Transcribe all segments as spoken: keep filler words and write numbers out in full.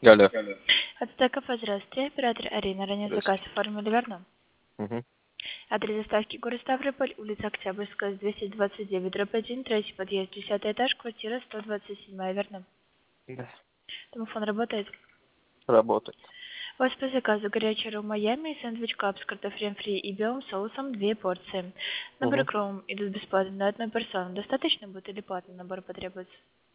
Алло. От Стеков, здравствуйте. Оператор Арина. Ранее заказ Здравствуйте. оформили, верно? Угу. Адрес доставки город Ставрополь, улица Октябрьская, двести двадцать девять, дробь один, третий подъезд, десятый этаж, квартира сто двадцать семь, верно? Да. Домофон работает. Работает. У вас по заказу горячий ром Майами, сэндвич кап с картофелем фри и белым соусом, две порции. Наборы Угу. кром идут бесплатно на одну персону. Достаточно будет или платный набор потребуется?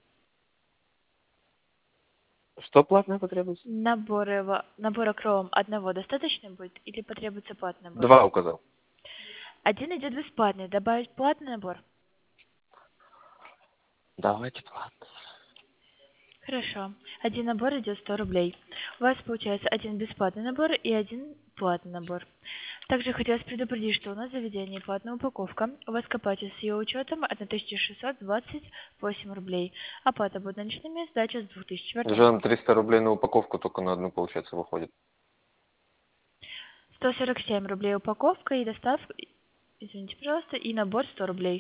Что платное потребуется? Наборы, во- набора кром одного достаточно будет или потребуется платный набор? Два указал. Один идет бесплатный. Добавить платный набор? Давайте платное. Хорошо. Один набор идет сто рублей. У вас получается один бесплатный набор и один платный набор. Также хотелось предупредить, что у нас в заведении платная упаковка. У вас копатель с ее учетом тысяча шестьсот двадцать восемь рублей. Оплата будет наличными, сдача с двух тысяч, верно? Уже на триста рублей на упаковку только на одну, получается, выходит. сто сорок семь рублей упаковка и доставка, извините, пожалуйста, и набор сто рублей.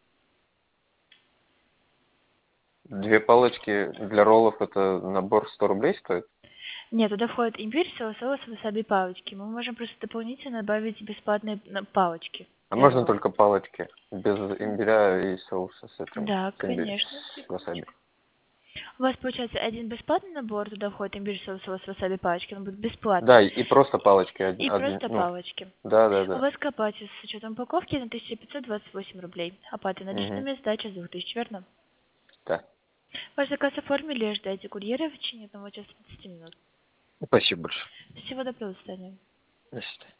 Две палочки для роллов это набор сто рублей стоит? Нет, туда входит имбирь, соус, соус, васаби, палочки. Мы можем просто дополнительно добавить бесплатные на- палочки А для можно роллов. только палочки? Без имбиря и соуса с этим, Да, с, имби- конечно, с васаби. секундочку. У вас получается один бесплатный набор, туда входит имбирь, соус, соус, васаби, палочки, он будет Да, бесплатный. и просто палочки один, И один, просто ну, палочки. да, да, У да. вас копатель с учетом упаковки на тысяча пятьсот двадцать восемь рублей. Оплата Угу. наличными, сдача с двух тысяч, верно? Да. Ваш заказ оформили, ждайте курьера в течение одного часа тридцати минут. Спасибо большое. Всего доброго, до свидания. До свидания.